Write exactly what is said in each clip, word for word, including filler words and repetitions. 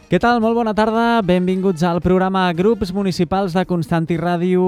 Què tal? Molt bona tarda. Benvinguts al programa Grups Municipals de Constantí Ràdio,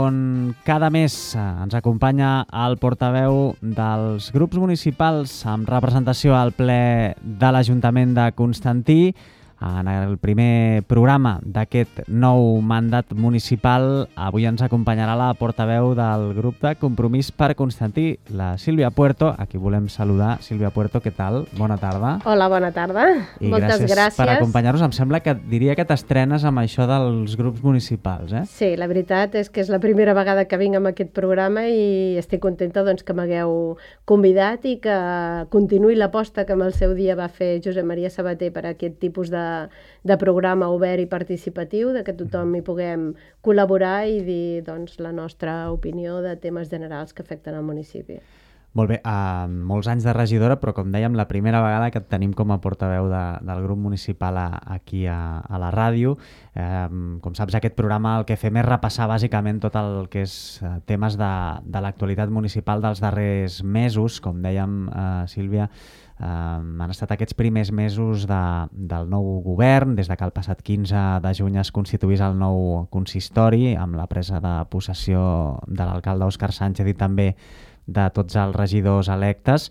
on cada mes ens acompanya el portaveu dels grups municipals amb representació al ple de l'Ajuntament de Constantí. En el primer programa d'aquest nou mandat municipal, avui ens acompanyarà la portaveu del grup de Compromís per Constantí, la Sílvia Puerto, a qui volem saludar. Sílvia Puerto, què tal? Bona tarda. Hola, bona tarda. I Moltes gràcies, gràcies per acompanyar-nos. Em sembla que diria que t'estrenes amb això dels grups municipals, eh? Sí, la veritat és que és la primera vegada que vinc amb aquest programa i estic contenta doncs, que m'hagueu convidat i que continuï l'aposta que en el seu dia va fer Josep Maria Sabater per a aquest tipus de de programa obert i participatiu, de que tothom hi puguem col·laborar i dir doncs, la nostra opinió de temes generals que afecten el municipi. Molt bé, uh, molts anys de regidora, però com dèiem, la primera vegada que et tenim com a portaveu de, del grup municipal a, aquí a, a la ràdio. Uh, com saps, aquest programa el que fem és repassar bàsicament tot el que és uh, temes de, de l'actualitat municipal dels darrers mesos. Com dèiem, uh, Sílvia, Uh, han estat aquests primers mesos de, del nou govern, des de que el passat quinze de juny es constituís el nou consistori, amb la presa de possessió de l'alcalde Òscar Sánchez i també de tots els regidors electes.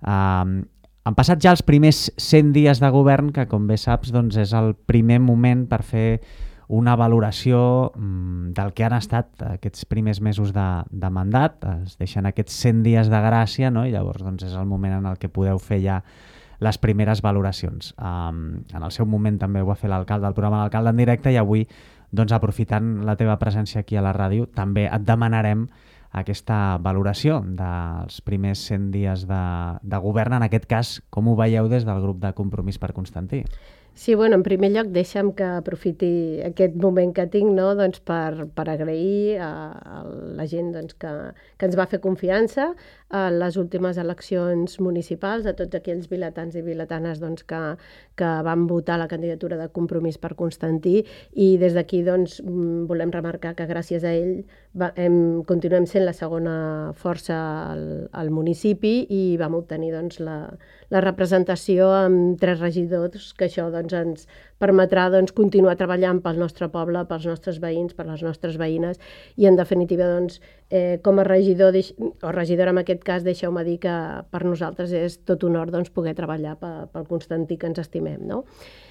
Uh, han passat ja els primers cent dies de govern, que com bé saps doncs és el primer moment per fer una valoració mm, del que han estat aquests primers mesos de, de mandat. Es deixen aquests cent dies de gràcia, no? I llavors doncs, és el moment en el que podeu fer ja les primeres valoracions. Um, en el seu moment també ho va fer l'alcalde, el programa L'Alcalde en directe, i avui, doncs, aprofitant la teva presència aquí a la ràdio, també et demanarem aquesta valoració dels primers cent dies de, de govern. En aquest cas, com ho veieu des del grup de Compromís per Constantí? Sí, bueno, en primer lloc deixa'm que aprofiti aquest moment que tinc, no? doncs per, per agrair a, a la gent doncs, que, que ens va fer confiança a les últimes eleccions municipals, a tots aquells vilatans i vilatanes doncs, que, que van votar la candidatura de Compromís per Constantí, i des d'aquí doncs, volem remarcar que gràcies a ell va, hem, continuem sent la segona força al, al municipi i vam obtenir doncs, la, la representació amb tres regidors, que això doncs, ens permetrà doncs, continuar treballant pel nostre poble, pels nostres veïns, per les nostres veïnes, i en definitiva doncs, eh, com a regidor o regidora en aquest cas, deixeu-me dir que per nosaltres és tot honor doncs, poder treballar pel Constantí que ens estimem, no?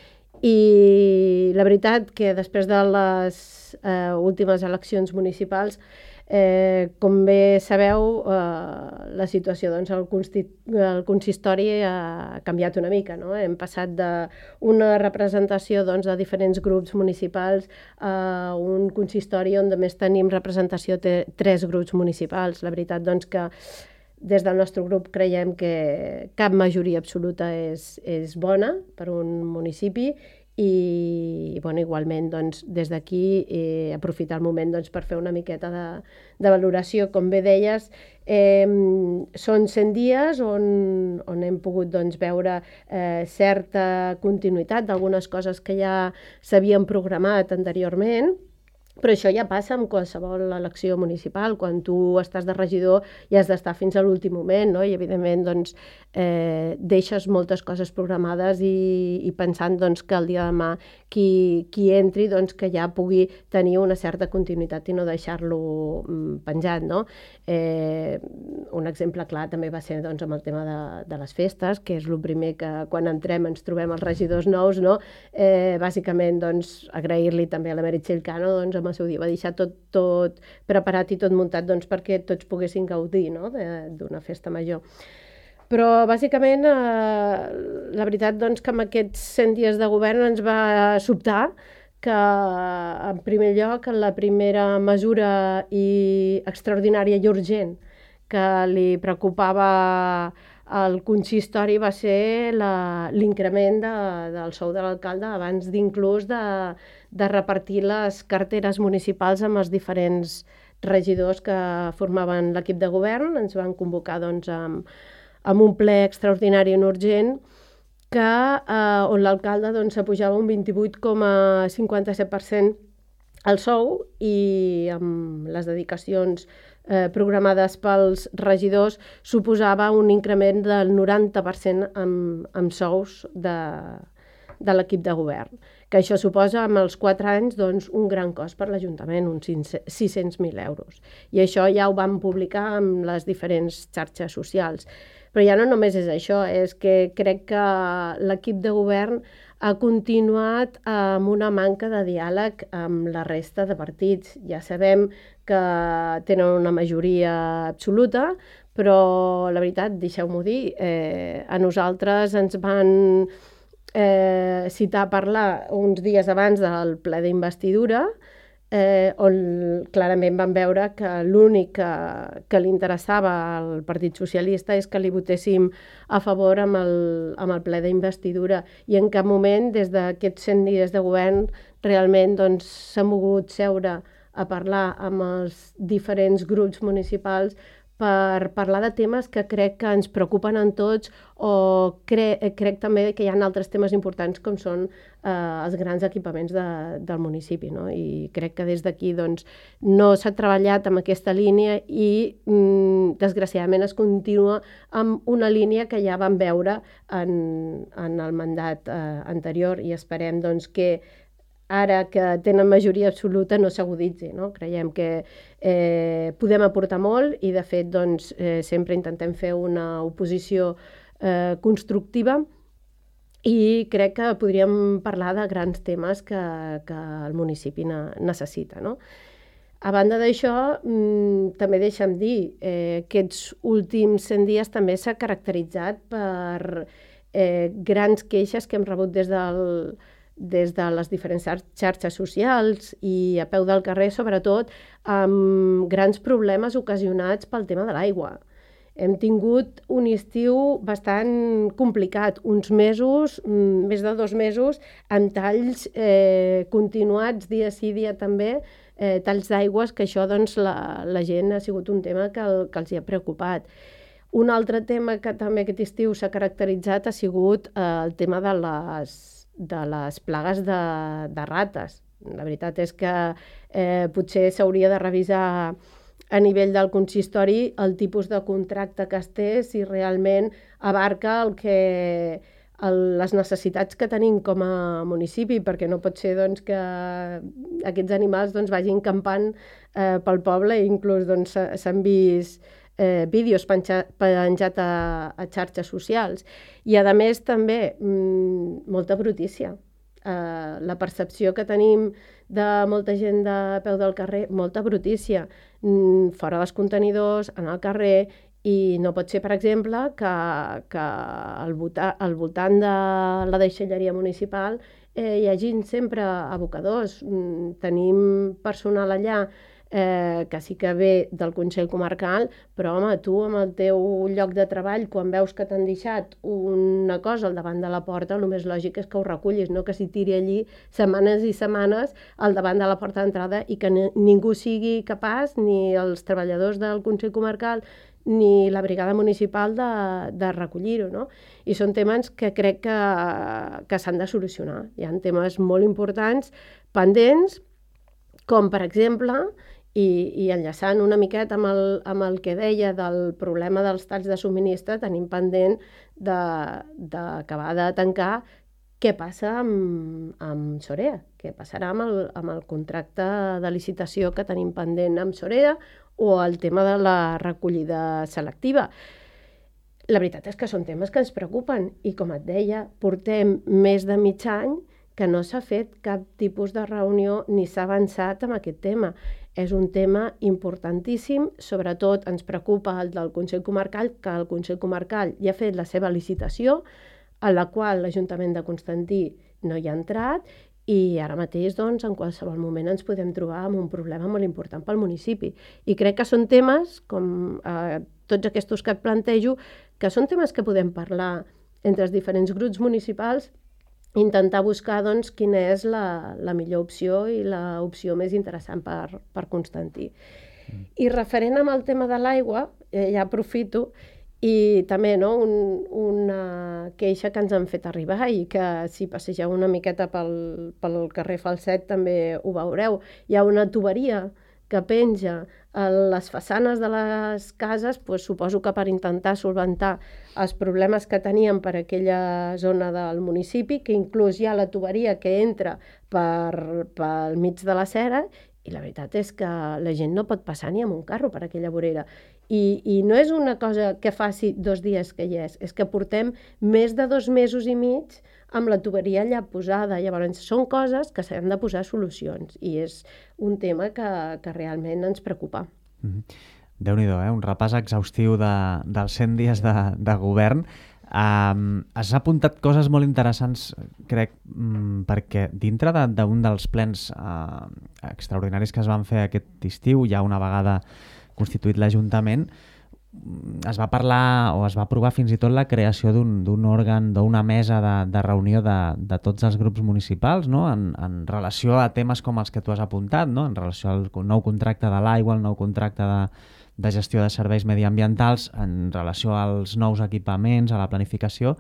I la veritat que després de les eh, últimes eleccions municipals, Eh, com bé sabeu, eh, la situació doncs, al el consistori ha canviat una mica, no? Hem passat d'una representació doncs, de diferents grups municipals a un consistori on només tenim representació de tres grups municipals. La veritat doncs, que des del nostre grup creiem que cap majoria absoluta és, és bona per un municipi, i bueno, igualment doncs, des d'aquí eh, aprofitar el moment doncs, per fer una miqueta de, de valoració. Com bé deies, eh, són cent dies on, on hem pogut doncs, veure eh, certa continuïtat d'algunes coses que ja s'havien programat anteriorment, però això ja passa amb qualsevol elecció municipal. Quan tu estàs de regidor ja has d'estar fins a l'últim moment, no? I evidentment doncs, eh, deixes moltes coses programades i, i pensant doncs, que el dia de demà qui, qui entri doncs, que ja pugui tenir una certa continuïtat i no deixar-lo mm, penjat, no? Eh, un exemple clar també va ser doncs, amb el tema de, de les festes, que és el primer que quan entrem ens trobem els regidors nous, no? Eh, bàsicament doncs, agrair-li també a la Meritxell Cano, doncs, amb el seu dia va deixar tot, tot preparat i tot muntat doncs, perquè tots poguessin gaudir, no? d'una festa major. Però bàsicament eh, la veritat doncs, que amb aquests cent dies de govern ens va sobtar que en primer lloc la primera mesura i extraordinària i urgent que li preocupava al consistori va ser l'increment de, del sou de l'alcalde abans d'inclús de, de repartir les carteres municipals amb els diferents regidors que formaven l'equip de govern. Ens van convocar doncs, amb, amb un ple extraordinari i urgent que, eh, on l'alcalde doncs, s'apujava un vint-i-vuit coma cinquanta-set per cent el sou, i amb les dedicacions eh, programades pels regidors suposava un increment del noranta per cent amb, amb sous de, de l'equip de govern, que això suposa amb els quatre anys doncs, un gran cost per l'Ajuntament, uns sis-cents mil euros. I això ja ho vam publicar amb les diferents xarxes socials. Però ja no només és això, és que crec que l'equip de govern ha continuat amb una manca de diàleg amb la resta de partits. Ja sabem que tenen una majoria absoluta, però la veritat, deixeu-m'ho dir, eh, a nosaltres ens van eh, citar a parlar uns dies abans del ple d'investidura, eh, on clarament van veure que l'únic que, que li interessava al Partit Socialista és que li votéssim a favor amb el, amb el ple d'investidura, i en cap moment, des d'aquests cent dies de govern, realment doncs, s'ha mogut seure a parlar amb els diferents grups municipals per parlar de temes que crec que ens preocupen en tots, o cre crec també que hi ha altres temes importants com són eh, els grans equipaments de, del municipi, no? I crec que des d'aquí doncs, no s'ha treballat amb aquesta línia i mm, desgraciadament es continua amb una línia que ja vam veure en, en el mandat eh, anterior, i esperem doncs, que ara que tenen majoria absoluta no s'aguditzi, no? Creiem que eh, podem aportar molt i, de fet, doncs, eh, sempre intentem fer una oposició eh, constructiva, i crec que podríem parlar de grans temes que, que el municipi ne necessita, no? A banda d'això, mmm, també deixa'm dir, eh, aquests últims cent dies també s'ha caracteritzat per eh, grans queixes que hem rebut des del des de les diferents xarxes socials i a peu del carrer, sobretot, amb grans problemes ocasionats pel tema de l'aigua. Hem tingut un estiu bastant complicat, uns mesos, més de dos mesos, amb talls eh, continuats, dia sí, dia també, eh, talls d'aigües, que això doncs, la, la gent ha sigut un tema que, el, que els hi ha preocupat. Un altre tema que també aquest estiu s'ha caracteritzat ha sigut eh, el tema de les de les plagues de, de rates. La veritat és que eh, potser s'hauria de revisar a nivell del consistori el tipus de contracte que es té, si realment abarca el que, el, les necessitats que tenim com a municipi, perquè no pot ser doncs, que aquests animals doncs, vagin campant eh, pel poble, i inclús doncs, s'han vist Eh, vídeos penjats penjat a, a xarxes socials. I, a més, també mmm, molta brutícia. Eh, la percepció que tenim de molta gent de peu del carrer, molta brutícia, mm, fora dels contenidors, en el carrer, i no pot ser, per exemple, que, que al, volta, al voltant de la deixalleria municipal eh, hi hagin sempre abocadors. Mm, tenim personal allà Eh, que sí que ve del Consell Comarcal, però home, tu amb el teu lloc de treball, quan veus que t'han deixat una cosa al davant de la porta, el més lògic és que ho recullis, no que s'hi tiri allí setmanes i setmanes al davant de la porta d'entrada, i que ningú sigui capaç, ni els treballadors del Consell Comarcal ni la brigada municipal, de, de recollir-ho, no? I són temes que crec que, que s'han de solucionar. Hi ha temes molt importants, pendents, com per exemple, I, i enllaçant una miqueta amb el, amb el que deia del problema dels talls de subministre, tenim pendent d'acabar de, de tancar què passa amb, amb Sorea, què passarà amb el, amb el contracte de licitació que tenim pendent amb Sorea, o el tema de la recollida selectiva. La veritat és que són temes que ens preocupen, i, com et deia, portem més de mig any que no s'ha fet cap tipus de reunió ni s'ha avançat amb aquest tema. És un tema importantíssim, sobretot ens preocupa el del Consell Comarcal, que el Consell Comarcal ja ha fet la seva licitació, a la qual l'Ajuntament de Constantí no hi ha entrat, i ara mateix, doncs, en qualsevol moment ens podem trobar amb un problema molt important pel municipi. I crec que són temes, com eh, tots aquests que et plantejo, que són temes que podem parlar entre els diferents grups municipals, intentar buscar doncs, quina és la, la millor opció i l'opció més interessant per, per Constantí. Mm. I referent amb el tema de l'aigua, eh, ja aprofito, i també no, un, una queixa que ens han fet arribar, i que si passegeu una miqueta pel, pel carrer Falset també ho veureu. Hi ha una tuberia que penja a les façanes de les cases, doncs suposo que per intentar solventar els problemes que teníem per aquella zona del municipi, que inclús hi ha la tuberia que entra per, pel mig de la cera, i la veritat és que la gent no pot passar ni amb un carro per aquella vorera. I, i no és una cosa que faci dos dies que hi és, és que portem més de dos mesos i mig amb la tuberia allà posada. Llavors, són coses que s'han de posar solucions i és un tema que, que realment ens preocupa. Mm-hmm. Déu-n'hi-do, eh? Un repàs exhaustiu de, dels cent dies de, de govern. Um, has apuntat coses molt interessants, crec, um, perquè dintre d'un de, dels plens uh, extraordinaris que es van fer aquest estiu, ja una vegada constituït l'Ajuntament, es va parlar o es va aprovar fins i tot la creació d'un òrgan, d'una mesa de, de reunió de, de tots els grups municipals, no? en, en relació a temes com els que tu has apuntat, no? En relació al nou contracte de l'aigua, el nou contracte de, de gestió de serveis mediambientals, en relació als nous equipaments, a la planificació.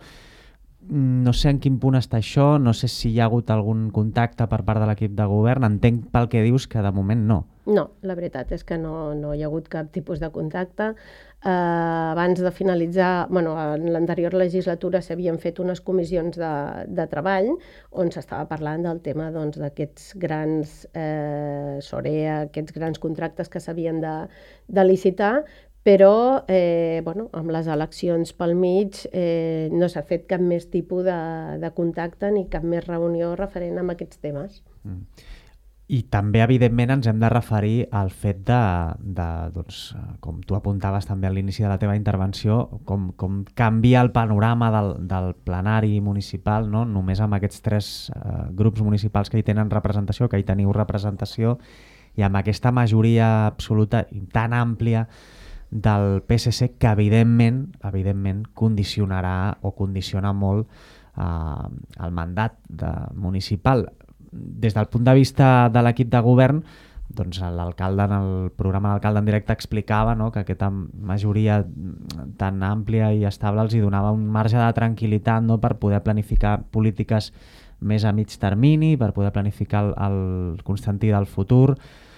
No sé en quin punt està això, no sé si hi ha hagut algun contacte per part de l'equip de govern. Entenc pel que dius que de moment no. No, la veritat és que no, no hi ha hagut cap tipus de contacte. Eh, abans de finalitzar, bueno, en l'anterior legislatura s'havien fet unes comissions de, de treball on s'estava parlant del tema doncs, d'aquests grans eh, Sorea, aquests grans contractes que s'havien de, de licitar, però eh, bueno, amb les eleccions pel mig eh, no s'ha fet cap més tipus de, de contacte ni cap més reunió referent a aquests temes. Mm. I també, evidentment, ens hem de referir al fet de, de doncs, com tu apuntaves també a l'inici de la teva intervenció, com, com canvia el panorama del, del plenari municipal, no? Només amb aquests tres eh, grups municipals que hi tenen representació, que hi teniu representació, i amb aquesta majoria absoluta i tan àmplia del P S C que evidentment, evidentment condicionarà o condiciona molt eh, el mandat de, municipal. Des del punt de vista de l'equip de govern, doncs l'alcalde en el programa de l'alcalde en directe explicava, no, que aquesta majoria tan àmplia i estable els hi donava un marge de tranquil·litat, no, per poder planificar polítiques més a mig termini, per poder planificar el, el Constantí del futur.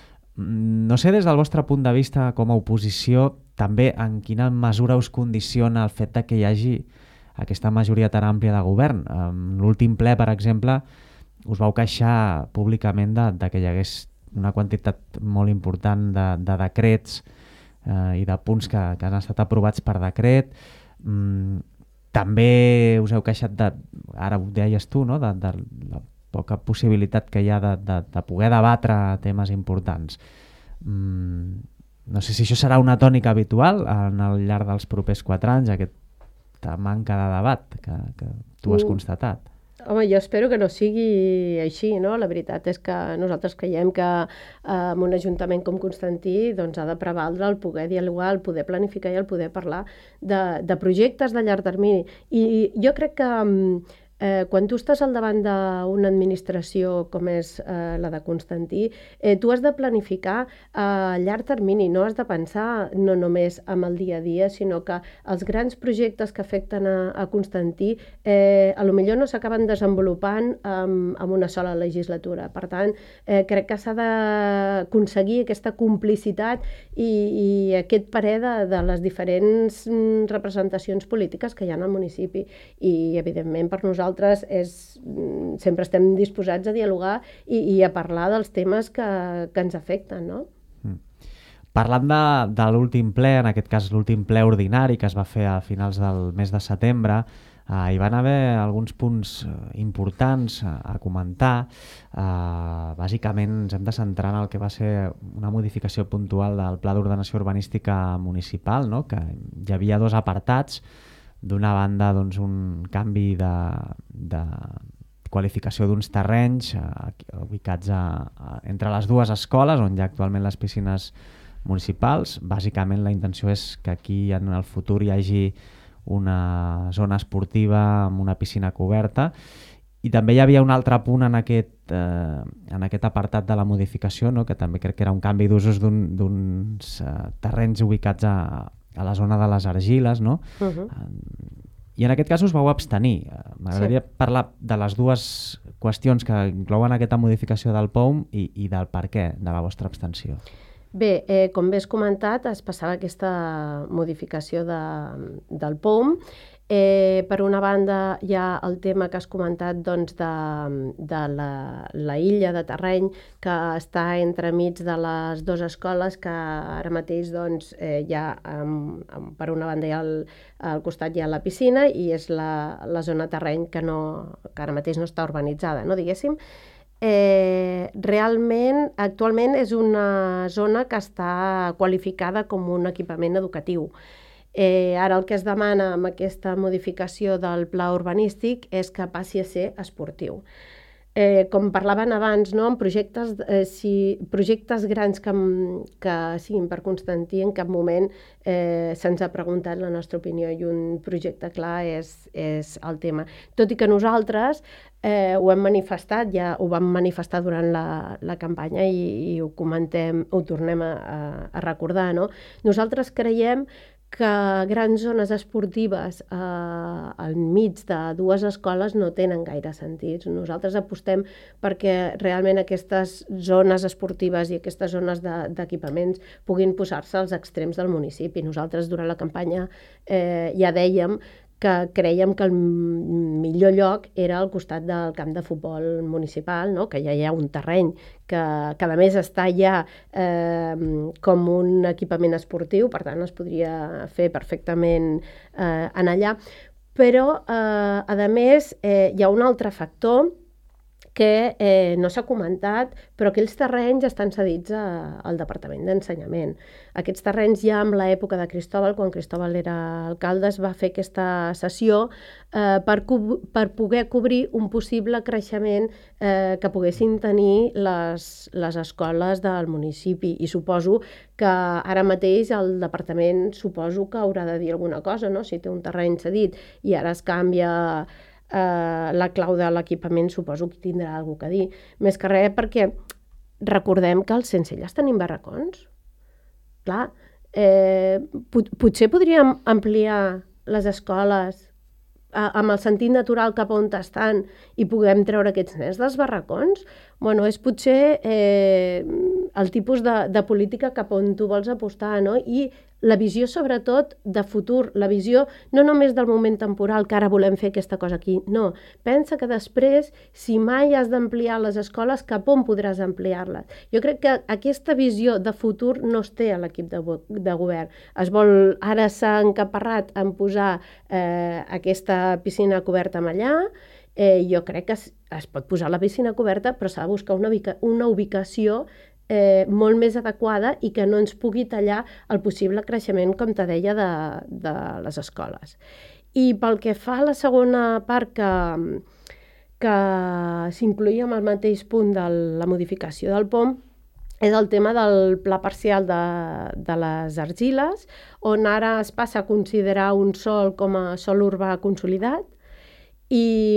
No sé, des del vostre punt de vista com a oposició, també en quina mesura us condiciona el fet de que hi hagi aquesta majoria tan àmplia de govern. En l'últim ple, per exemple, us vau queixar públicament de, de que hi hagués una quantitat molt important de, de decrets eh, i de punts que, que han estat aprovats per decret. Mm, també us heu queixat de, ara ho deies tu, no? de, de la poca possibilitat que hi ha de, de, de poder debatre temes importants. Mm, no sé si això serà una tònica habitual en el llarg dels propers quatre anys, aquesta manca de debat que, que tu has constatat. Home, jo espero que no sigui així, no? La veritat és que nosaltres creiem que eh, en un ajuntament com Constantí doncs, ha de prevaldre el poder dialogar, el poder planificar i el poder parlar de, de projectes de llarg termini. I jo crec que eh, quan tu estàs al davant d'una administració com és eh, la de Constantí, eh, tu has de planificar a llarg termini, no has de pensar no només amb el dia a dia, sinó que els grans projectes que afecten a, a Constantí eh, a lo millor no s'acaben desenvolupant amb, amb una sola legislatura. Per tant, eh, crec que s'ha d'aconseguir aquesta complicitat i, i aquest parer de, de les diferents mm, representacions polítiques que hi ha al municipi. I, evidentment, per nosaltres és, sempre estem disposats a dialogar i, i a parlar dels temes que, que ens afecten, no? Mm. Parlant de, de l'últim ple, en aquest cas l'últim ple ordinari que es va fer a finals del mes de setembre, eh, hi van haver alguns punts importants a, a comentar. Eh, bàsicament ens hem de centrar en el que va ser una modificació puntual del Pla d'Ordenació Urbanística Municipal, no? Que hi havia dos apartats. D'una banda, doncs, un canvi de, de qualificació d'uns terrenys eh, ubicats a, a, entre les dues escoles, on hi ha actualment les piscines municipals. Bàsicament, la intenció és que aquí en el futur hi hagi una zona esportiva amb una piscina coberta. I també hi havia un altre punt en aquest, eh, en aquest apartat de la modificació, no? Que també crec que era un canvi d'usos d'uns un, eh, terrenys ubicats a a la zona de les argiles, no? Uh-huh. I en aquest cas us vau abstenir. M'agradaria sí. parlar de les dues qüestions que inclouen aquesta modificació del P O U M i, i del per què de la vostra abstenció. Bé, eh, com bé has comentat, es passava aquesta modificació de, del P O M. Eh, per una banda, hi ha el tema que has comentat doncs, de, de la, la illa de terreny que està entremig de les dues escoles, que ara mateix doncs, eh, hi ha, um, per una banda, hi ha el, al costat hi ha la piscina i és la, la zona terreny que, no, que ara mateix no està urbanitzada, no, diguéssim. Eh, realment, actualment és una zona que està qualificada com un equipament educatiu. Eh, ara el que es demana amb aquesta modificació del pla urbanístic és que passi a ser esportiu. Eh, com parlaven abans, no? En projectes, eh, si, projectes grans que, que siguin per Constantí, en cap moment eh, se'ns ha preguntat la nostra opinió, i un projecte clar és, és el tema. Tot i que nosaltres eh, ho hem manifestat, ja ho vam manifestar durant la, la campanya i, i ho comentem, ho tornem a, a recordar, no? Nosaltres creiem que grans zones esportives eh, al mig de dues escoles no tenen gaire sentit. Nosaltres apostem perquè realment aquestes zones esportives i aquestes zones d'equipaments de, puguin posar-se als extrems del municipi. Nosaltres durant la campanya eh, ja dèiem que creiem que el millor lloc era al costat del camp de futbol municipal, no? Que ja hi ha un terreny que, que a més està ja eh, com un equipament esportiu, per tant es podria fer perfectament eh, en allà. Però, eh, a més, eh, hi ha un altre factor que eh, no s'ha comentat, però aquells terrenys estan cedits a, al Departament d'Ensenyament. Aquests terrenys ja en l'època de Cristóbal, quan Cristóbal era alcalde, es va fer aquesta cessió eh, per, per poder cobrir un possible creixement eh, que poguessin tenir les, les escoles del municipi. I suposo que ara mateix el Departament suposo que haurà de dir alguna cosa, no? Si té un terreny cedit i ara es canvia Uh, la clau de l'equipament, suposo que tindrà alguna cosa a dir. Més que res perquè recordem que als Sencelles tenim barracons. Clar, eh, pot, potser podríem ampliar les escoles a, amb el sentit natural cap on estan i puguem treure aquests nens dels barracons. Bueno, és potser eh, el tipus de, de política cap on tu vols apostar, no? I la visió, sobretot, de futur, la visió no només del moment temporal, que ara volem fer aquesta cosa aquí, no. Pensa que després, si mai has d'ampliar les escoles, cap on podràs ampliar-les? Jo crec que aquesta visió de futur no es té a l'equip de, de govern. Es vol, ara s'ha encaparrat en posar eh, aquesta piscina coberta allà. Eh, jo crec que es, es pot posar la piscina coberta, però s'ha de buscar una, ubica, una ubicació Eh, molt més adequada i que no ens pugui tallar el possible creixement, com te deia, de, de les escoles. I pel que fa a la segona part que, que s'incluïa en el mateix punt de la modificació del P O M, és el tema del pla parcial de, de les argiles, on ara es passa a considerar un sòl com a sòl urbà consolidat i,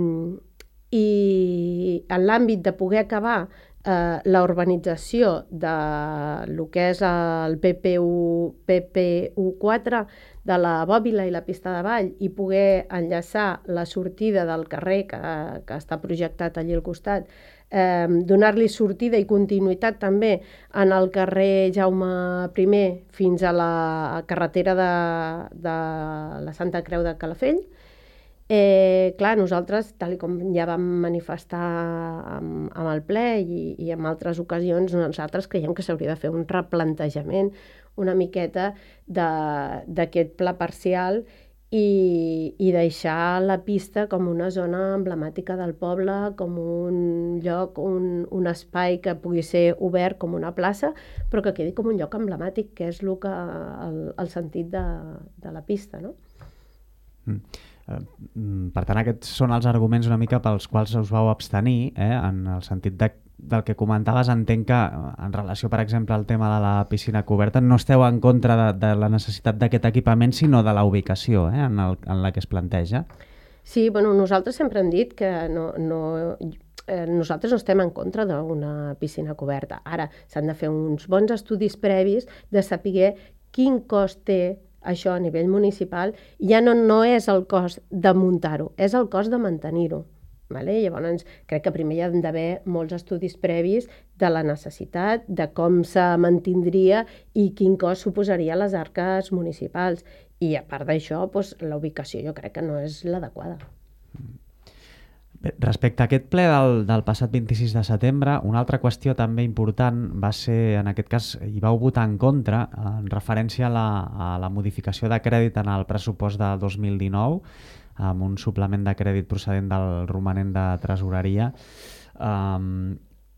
i en l'àmbit de poder acabar Uh, la urbanització de lo que és el P P U, P P U quatre de la Bòbila i la pista de ball i poder enllaçar la sortida del carrer que, que està projectat allí al costat, eh, donar-li sortida i continuïtat també en el carrer Jaume primer fins a la carretera de, de la Santa Creu de Calafell. Eh, clar, nosaltres, tal com ja vam manifestar amb, amb el ple i, i en altres ocasions, nosaltres creiem que s'hauria de fer un replantejament una miqueta d'aquest pla parcial i, i deixar la pista com una zona emblemàtica del poble, com un lloc, un, un espai que pugui ser obert com una plaça, però que quedi com un lloc emblemàtic, que és el, que, el, el sentit de, de la pista, no? Mm. Per tant, aquests són els arguments una mica pels quals us vau abstenir, eh? En el sentit de, del que comentaves, entenc que en relació, per exemple, al tema de la piscina coberta, no esteu en contra de, de la necessitat d'aquest equipament, sinó de la ubicació eh? en, el, en la que es planteja. Sí, bueno, nosaltres sempre hem dit que no, no, eh, nosaltres no estem en contra d'una piscina coberta. Ara, s'han de fer uns bons estudis previs de saber quin cost té això a nivell municipal. Ja no, no és el cost de muntar-ho, és el cost de mantenir-ho. Vale? Llavors, crec que primer hi ha d'haver molts estudis previs de la necessitat, de com se mantindria i quin cost suposaria a les arques municipals. I a part d'això, doncs, la ubicació jo crec que no és l'adequada. Bé, respecte a aquest ple del, del passat vint-i-sis de setembre, una altra qüestió també important va ser, en aquest cas, hi vau votar en contra, en referència a la, a la modificació de crèdit en el pressupost de dos mil dinou, amb un suplement de crèdit procedent del romanent de tresoreria, um,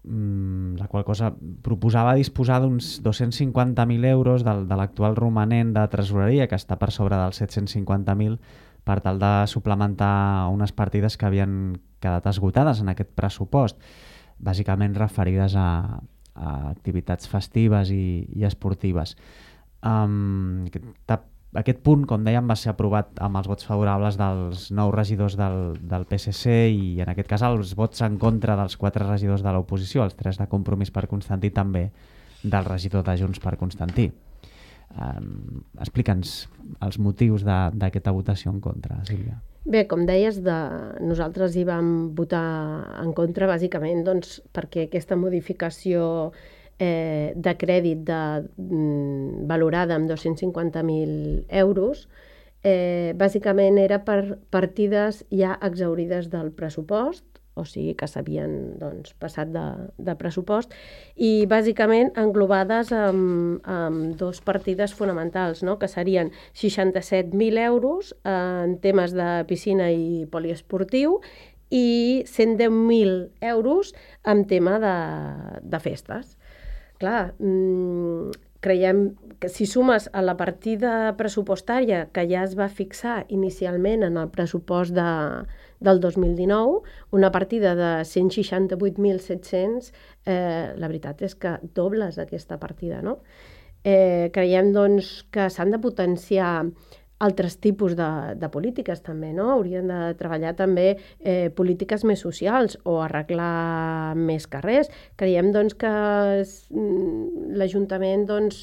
la qual cosa proposava disposar d'uns dos-cents cinquanta mil euros de, de l'actual romanent de tresoreria, que està per sobre dels set-cents cinquanta mil, per tal de suplementar unes partides que havien quedat esgotades en aquest pressupost, bàsicament referides a, a activitats festives i, i esportives. Um, Aquest punt, com dèiem, va ser aprovat amb els vots favorables dels nou regidors del, del P S C i, en aquest cas, els vots en contra dels quatre regidors de l'oposició, els tres de Compromís per Constantí, també del regidor de Junts per Constantí. Um, Explica'ns els motius d'aquesta votació en contra, Sílvia. Bé, com deies, de... nosaltres hi vam votar en contra, bàsicament, doncs, perquè aquesta modificació Eh, de crèdit de, mm, valorada amb dos-cents cinquanta mil euros, eh, bàsicament era per partides ja exaurides del pressupost, o sigui que s'havien doncs, passat de, de pressupost, i bàsicament englobades amb, amb dos partides fonamentals, no? Que serien seixanta-set mil euros en temes de piscina i poliesportiu i cent deu mil euros en tema de, de festes. Clar, mmm, creiem que si sumes a la partida pressupostària que ja es va fixar inicialment en el pressupost de, del dos mil dinou, una partida de cent seixanta-vuit mil set-cents, eh, la veritat és que dobles aquesta partida, no? Eh, creiem, doncs, que s'han de potenciar altres tipus de, de polítiques també, no? Haurien de treballar també eh, polítiques més socials o arreglar més carrers. Creiem, doncs, que l'Ajuntament, doncs,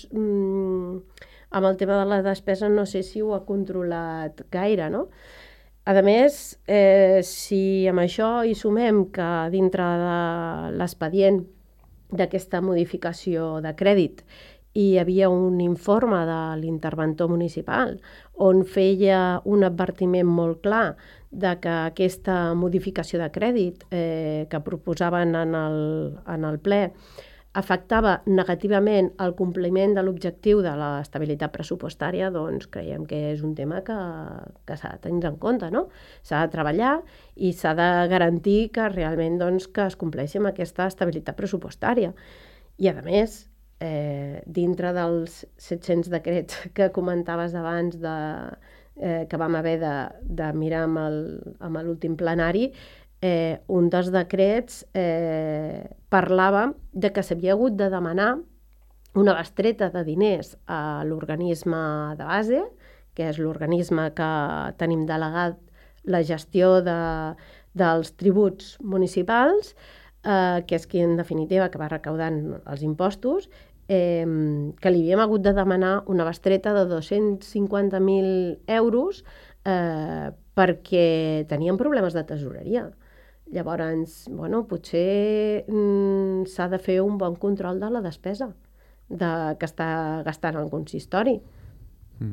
amb el tema de la despesa no sé si ho ha controlat gaire, no? A més, eh, si amb això hi sumem que dintre de l'expedient d'aquesta modificació de crèdit hi havia un informe de l'interventor municipal on feia un advertiment molt clar de que aquesta modificació de crèdit eh, que proposaven en el, en el ple afectava negativament el compliment de l'objectiu de l'estabilitat pressupostària, doncs creiem que és un tema que, que s'ha de tenir en compte, no? S'ha de treballar i s'ha de garantir que realment doncs, que es compleixi amb aquesta estabilitat pressupostària. I a més, Eh, dintre dels set-cents decrets que comentaves abans de, eh, que vam haver de, de mirar amb l'últim plenari, eh, un dels decrets eh, parlava de que s'havia hagut de demanar una bestreta de diners a l'organisme de base, que és l'organisme que tenim delegat la gestió de, dels tributs municipals, eh, que és qui en definitiva que va recaudant els impostos, eh, que li havíem hagut de demanar una bestreta de dos-cents cinquanta mil euros eh, perquè tenien problemes de tesoreria. Llavors, bueno, potser mm, s'ha de fer un bon control de la despesa de, que està gastant el consistori. Mm.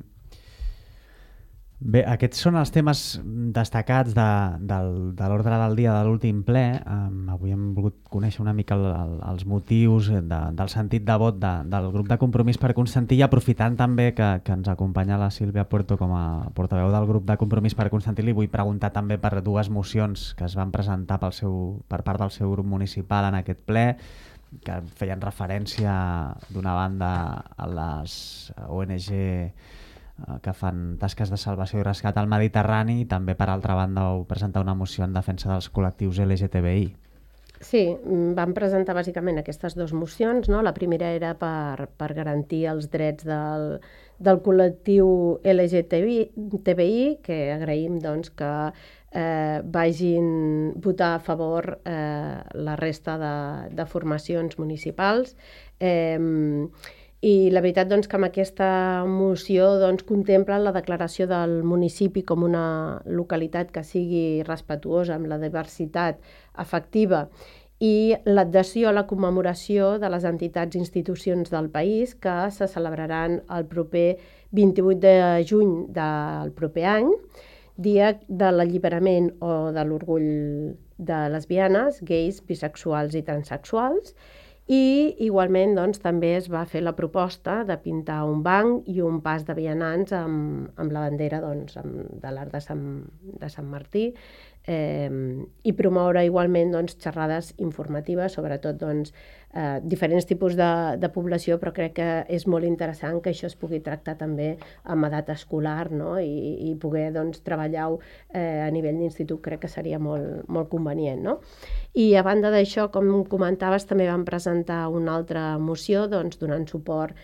Bé, aquests són els temes destacats de, de, de l'ordre del dia de l'últim ple. Um, avui hem volgut conèixer una mica el, el, els motius de, del sentit de vot de, del grup de Compromís per Constantí, i aprofitant també que, que ens acompanya la Sílvia Puerto com a portaveu del grup de Compromís per Constantí, li vull preguntar també per dues mocions que es van presentar pel seu, per part del seu grup municipal en aquest ple, que feien referència d'una banda a les O N G que fan tasques de salvació i rescat al Mediterrani, i també per altra banda heu presentat una moció en defensa dels col·lectius L G T B I. Sí, vam presentar bàsicament aquestes dues mocions, no? La primera era per, per garantir els drets del, del col·lectiu L G T B I, que agraïm doncs, que eh, vagin votar a favor eh, la resta de, de formacions municipals. Eh, I la veritat doncs, que amb aquesta moció doncs, contempla la declaració del municipi com una localitat que sigui respetuosa amb la diversitat afectiva i l'adhesió a la commemoració de les entitats i institucions del país que se celebraran el proper vint-i-vuit de juny del proper any, dia de l'alliberament o de l'orgull de lesbianes, gais, bisexuals i transexuals. I igualment doncs, també es va fer la proposta de pintar un banc i un pas de vianants amb, amb la bandera doncs, amb, de l'Arc de Sant, de Sant Martí, eh, i promoure igualment doncs, xerrades informatives, sobretot doncs, eh, diferents tipus de, de població, però crec que és molt interessant que això es pugui tractar també amb edat escolar, no? I, i poder doncs, treballar-ho eh, a nivell d'institut crec que seria molt, molt convenient. No? I a banda d'això, com comentaves, també vam presentar una altra moció doncs, donant suport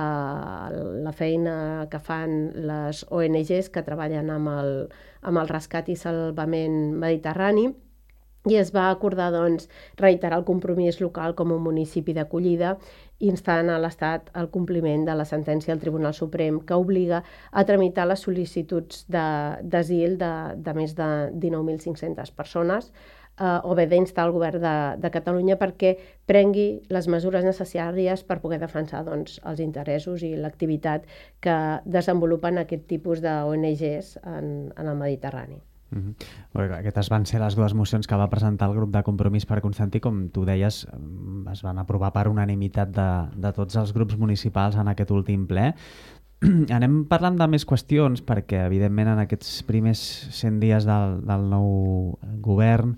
a la feina que fan les O N Ges que treballen amb el, amb el rescat i salvament mediterrani, i es va acordar doncs, reiterar el compromís local com un municipi d'acollida, instant a l'Estat el compliment de la sentència del Tribunal Suprem que obliga a tramitar les sol·licituds d'asil de, de, de més de dinou mil cinc-centes persones, eh, o bé d'instar el govern de, de Catalunya perquè prengui les mesures necessàries per poder defensar doncs, els interessos i l'activitat que desenvolupen aquest tipus de O N Ges en, en el Mediterrani. Uh-huh. Bueno, aquestes van ser les dues mocions que va presentar el grup de Compromís per Constantí. Com tu deies, es van aprovar per unanimitat de, de tots els grups municipals en aquest últim ple. Anem parlant de més qüestions perquè, evidentment, en aquests primers cent dies del, del nou govern,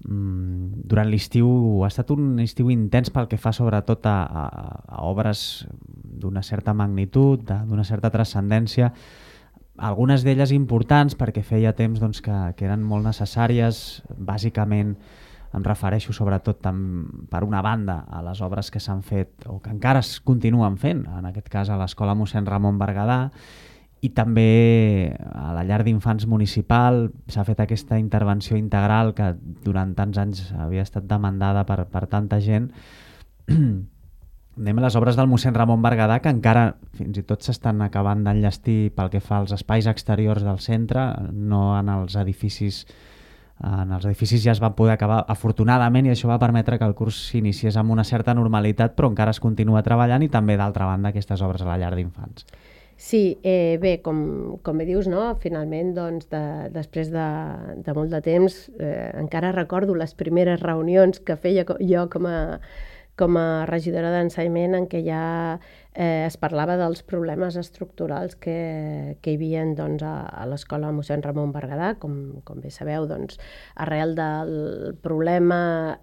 durant l'estiu ha estat un estiu intens pel que fa sobretot a, a, a obres d'una certa magnitud, d'una certa transcendència, algunes d'elles importants perquè feia temps doncs, que, que eren molt necessàries. Bàsicament em refereixo sobretot tam, per una banda a les obres que s'han fet o que encara es continuen fent, en aquest cas a l'Escola Mossèn Ramon Berguedà, i també a la llar d'infants municipal s'ha fet aquesta intervenció integral que durant tants anys havia estat demandada per, per tanta gent. Anem a les obres del mossèn Ramon Berguedà, que encara fins i tot s'estan acabant d'enllestir pel que fa als espais exteriors del centre, no en els edificis. En els edificis ja es van poder acabar, afortunadament, i això va permetre que el curs s'iniciés amb una certa normalitat, però encara es continua treballant, i també, d'altra banda, aquestes obres a la llar d'infants. Sí, eh, bé, com, com bé dius, no? Finalment, doncs, de, després de, de molt de temps, eh, encara recordo les primeres reunions que feia jo com a com a regidora d'ensenyament, en què ja eh, es parlava dels problemes estructurals que, que hi havia doncs, a, a l'Escola Mossèn Ramon Berguedà. Com, com bé sabeu, doncs, arrel del problema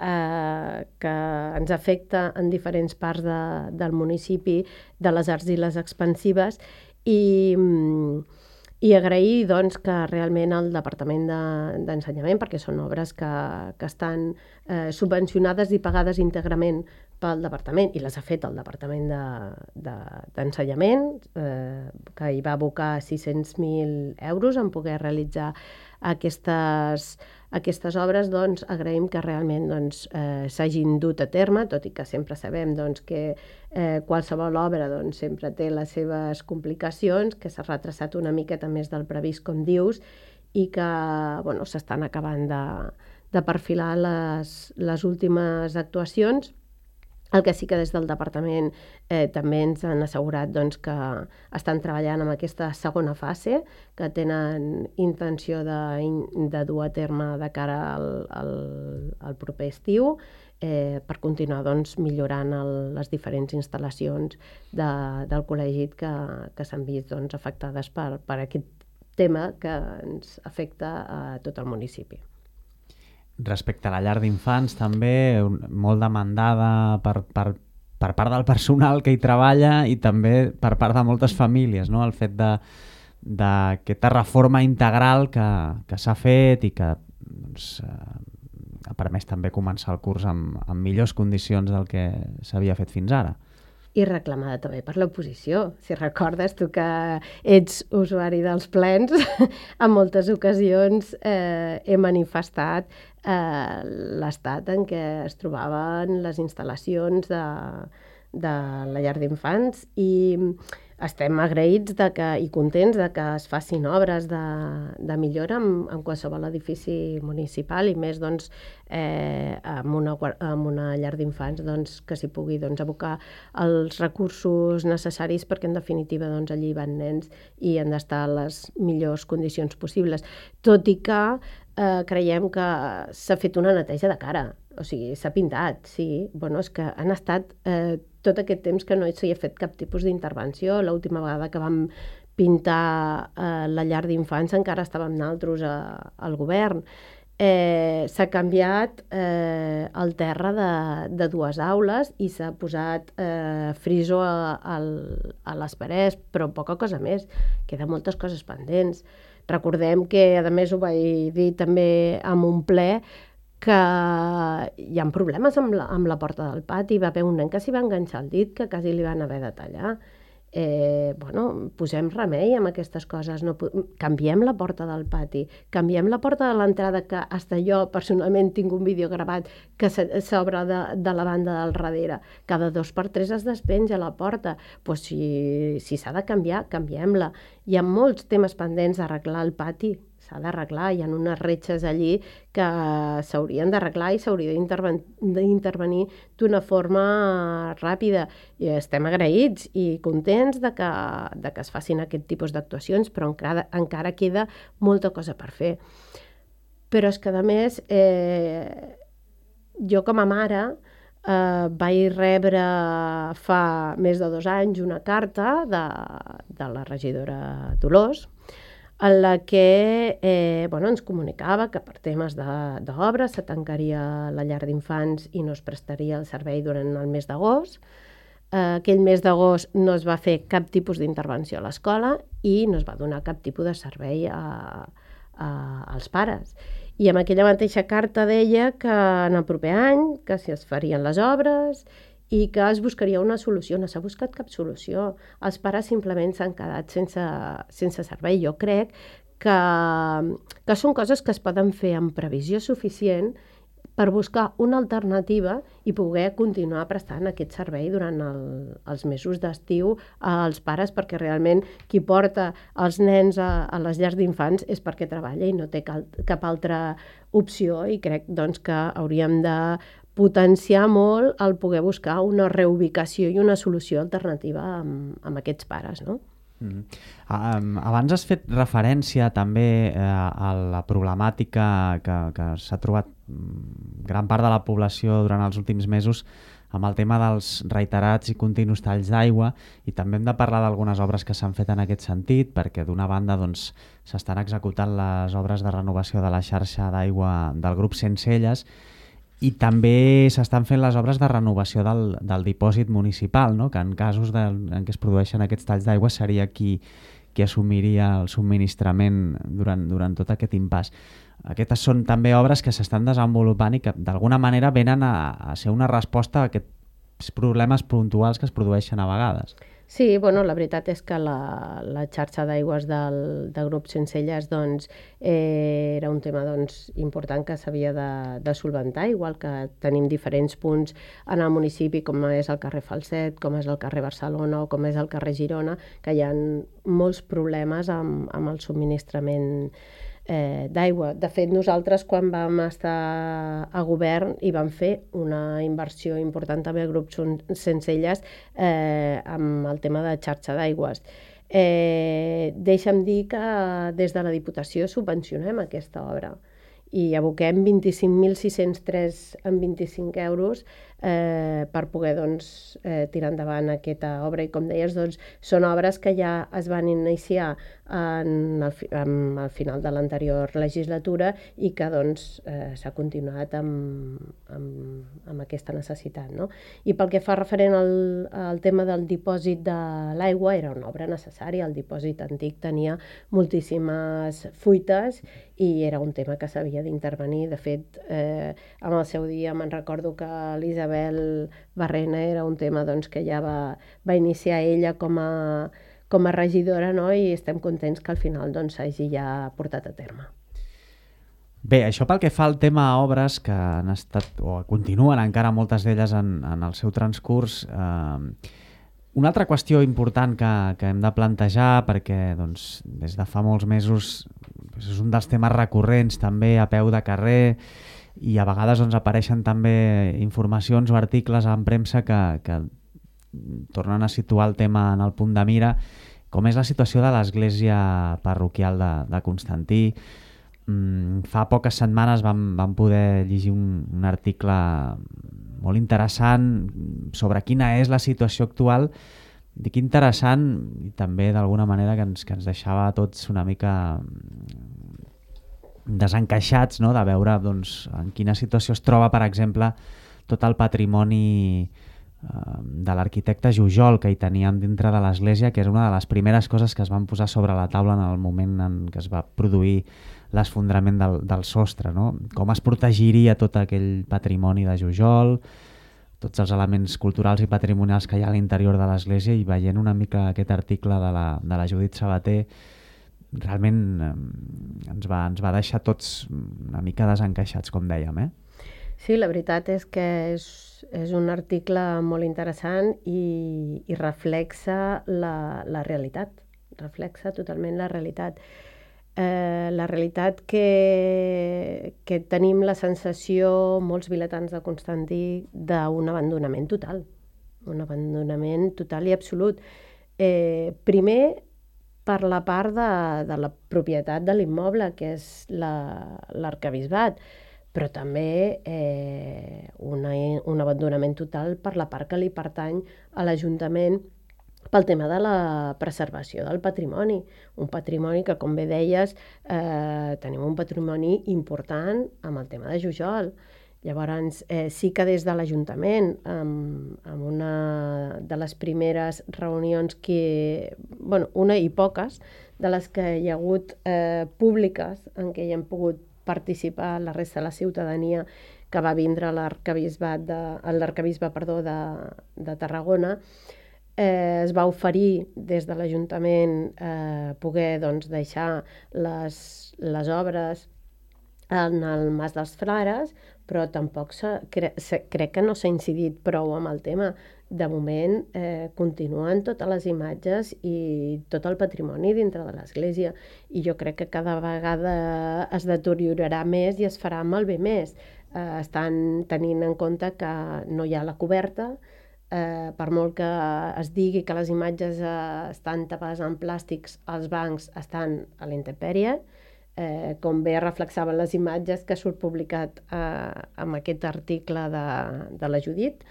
eh, que ens afecta en diferents parts de, del municipi, de les argiles expansives, i... I agrair doncs, que realment el Departament d'Ensenyament, perquè són obres que, que estan eh, subvencionades i pagades íntegrament pel Departament, i les ha fet el Departament d'Ensenyament, de, de, eh, que hi va abocar sis-cents mil euros en poder realitzar aquestes, aquestes obres. Doncs agraïm que realment doncs, eh, s'hagin dut a terme, tot i que sempre sabem doncs, que eh, qualsevol obra doncs, sempre té les seves complicacions, que s'ha retrasat una miqueta més del previst, com dius, i que bueno, s'estan acabant de, de perfilar les, les últimes actuacions. El que sí que des del departament eh, també ens han assegurat doncs, que estan treballant en aquesta segona fase, que tenen intenció de, de dur a terme de cara al, al, al proper estiu, eh, per continuar doncs, millorant el, les diferents instal·lacions de, del col·legi que, que s'han vist doncs, afectades per, per aquest tema que ens afecta a tot el municipi. Respecte a la llar d'infants, també molt demandada per, per, per part del personal que hi treballa i també per part de moltes famílies, no? El fet de, d'aquesta reforma integral que, que s'ha fet i que doncs, eh, ha permès també començar el curs amb, amb millors condicions del que s'havia fet fins ara. I reclamada també per l'oposició. Si recordes, tu que ets usuari dels plens, en moltes ocasions eh, he manifestat eh, l'estat en què es trobaven les instal·lacions de, de la llar d'infants i estem agraïts de que, i contents de que es facin obres de, de millora en, en qualsevol edifici municipal i més doncs, eh, amb, una, amb una llar d'infants doncs, que s'hi pugui doncs, abocar els recursos necessaris perquè en definitiva doncs, allí van nens i han d'estar a les millors condicions possibles. Tot i que eh, creiem que s'ha fet una neteja de cara, o sigui, s'ha pintat, sí, bueno, és que han estat eh, tot aquest temps que no s'hi ha fet cap tipus d'intervenció. L'última vegada que vam pintar eh, la llar d'infants encara estàvem nosaltres a, al govern. Eh, s'ha canviat eh, el terra de, de dues aules i s'ha posat eh, friso a, a, a les parets, però poca cosa més. Queden moltes coses pendents. Recordem que, a més, ho vaig dir també en un ple, que hi ha problemes amb la, amb la porta del pati. Va haver un nen que s'hi va enganxar el dit, que quasi li van haver de tallar. Eh, bueno, posem remei amb aquestes coses. No, canviem la porta del pati, canviem la porta de l'entrada, que hasta jo personalment tinc un vídeo gravat que s'obre de, de la banda del darrere. Cada dos per tres es despenja la porta. Pues si si s'ha de canviar, canviem-la. Hi ha molts temes pendents d'arreglar el pati. S'ha d'arreglar, hi ha unes retxes allí que s'haurien d'arreglar i s'hauria d'intervenir d'una forma ràpida. I estem agraïts i contents de que, de que es facin aquest tipus d'actuacions, però encara, encara queda molta cosa per fer. Però és que, a més, eh, jo com a mare eh, vaig rebre fa més de dos anys una carta de, de la regidora Dolors, en la que eh, bueno, ens comunicava que per temes d'obres se tancaria la llar d'infants i no es prestaria el servei durant el mes d'agost. Eh, aquell mes d'agost no es va fer cap tipus d'intervenció a l'escola i no es va donar cap tipus de servei a, a, als pares. I amb aquella mateixa carta deia que en el proper any que si es farien les obres i que es buscaria una solució. No s'ha buscat cap solució. Els pares simplement s'han quedat sense, sense servei. Jo crec que, que són coses que es poden fer amb previsió suficient per buscar una alternativa i poder continuar prestant aquest servei durant el, els mesos d'estiu als pares, perquè realment qui porta els nens a, a les llars d'infants és perquè treballa i no té cal, cap altra opció, i crec doncs, que hauríem de potenciar molt el poder buscar una reubicació i una solució alternativa amb, amb aquests pares, no? Mm. Um, abans has fet referència també eh, a la problemàtica que, que s'ha trobat gran part de la població durant els últims mesos amb el tema dels reiterats i continus talls d'aigua, i també hem de parlar d'algunes obres que s'han fet en aquest sentit, perquè d'una banda doncs, s'estan executant les obres de renovació de la xarxa d'aigua del grup Centcelles, i també s'estan fent les obres de renovació del, del dipòsit municipal, no? Que en casos de, en què es produeixen aquests talls d'aigua seria qui, qui assumiria el subministrament durant, durant tot aquest impàs. Aquestes són també obres que s'estan desenvolupant i que d'alguna manera venen a, a ser una resposta a aquests problemes puntuals que es produeixen a vegades. Sí, bueno, la veritat és que la, la xarxa d'aigües del, del grup Centcelles doncs, eh, era un tema doncs, important que s'havia de, de solventar, igual que tenim diferents punts en el municipi, com és el carrer Falset, com és el carrer Barcelona o com és el carrer Girona, que hi ha molts problemes amb, amb el subministrament Eh, d'aigua. De fet, nosaltres quan vam estar a govern i vam fer una inversió important també al grup Centcelles eh, amb el tema de xarxa d'aigües. Eh, deixa'm dir que des de la Diputació subvencionem aquesta obra i aboquem vint-i-cinc mil sis-cents tres amb vint-i-cinc euros eh, per poder doncs, eh, tirar endavant aquesta obra. I com deies, doncs, són obres que ja es van iniciar en el, en el final de l'anterior legislatura i que doncs, eh, s'ha continuat amb, amb, amb aquesta necessitat. No? I pel que fa referent al, al tema del dipòsit de l'aigua, era una obra necessària. El dipòsit antic tenia moltíssimes fuites i era un tema que s'havia d'intervenir. De fet, eh, amb el seu dia me'n recordo que l'Isabel Barrena era un tema doncs, que ja va, va iniciar ella com a, com a regidora, no? I estem contents que al final doncs, s'hagi ja portat a terme. Bé, això pel que fa al tema obres que han estat, o continuen encara moltes d'elles en, en el seu transcurs, eh, una altra qüestió important que, que hem de plantejar, perquè doncs, des de fa molts mesos doncs, és un dels temes recurrents també a peu de carrer, i a vegades doncs, apareixen també informacions o articles en premsa que, que tornen a situar el tema en el punt de mira, com és la situació de l'església parroquial de, de Constantí. Mm, fa poques setmanes vam, vam poder llegir un, un article molt interessant sobre quina és la situació actual. Dic interessant i també d'alguna manera que ens, que ens deixava tots una mica desencaixats, no? De veure doncs, en quina situació es troba, per exemple, tot el patrimoni de l'arquitecte Jujol que hi teníem dintre de l'església, que és una de les primeres coses que es van posar sobre la taula en el moment en què es va produir l'esfondrament del, del sostre, no? Com es protegiria tot aquell patrimoni de Jujol, tots els elements culturals i patrimonials que hi ha a l'interior de l'església, i veient una mica aquest article de la, de la Judit Sabater, realment eh, ens, va, ens va deixar tots una mica desencaixats, com dèiem, eh? Sí, la veritat és que és, és un article molt interessant i, i reflexa la, la realitat, reflexa totalment la realitat. Eh, la realitat que, que tenim la sensació, molts vilatans de Constantí, d'un abandonament total, un abandonament total i absolut. Eh, primer, per la part de, de la propietat de l'immoble, que és l'arquebisbat, la, però també eh, una, un abandonament total per la part que li pertany a l'Ajuntament pel tema de la preservació del patrimoni. Un patrimoni que, com bé deies, eh, tenim un patrimoni important amb el tema de Jujol. Llavors, eh, sí que des de l'Ajuntament, amb, amb una de les primeres reunions que, bueno, una i poques, de les que hi ha hagut eh, públiques en què hi hem pogut participar la resta de la ciutadania que va vindre a l'arquebisbat de, a l'arquebisbe, perdó, de, de Tarragona, eh, es va oferir des de l'Ajuntament eh, poder doncs, deixar les, les obres en el Mas dels Frares, però tampoc cre, crec que no s'ha incidit prou amb el tema. De moment eh, continuen totes les imatges i tot el patrimoni dintre de l'església, i jo crec que cada vegada es deteriorarà més i es farà malbé més. Eh, estan tenint en compte que no hi ha la coberta, eh, per molt que es digui que les imatges eh, estan tapades en plàstics, els bancs estan a la intempèrie. Eh, com bé reflexaven les imatges que surt publicat eh, amb aquest article de, de la Judit,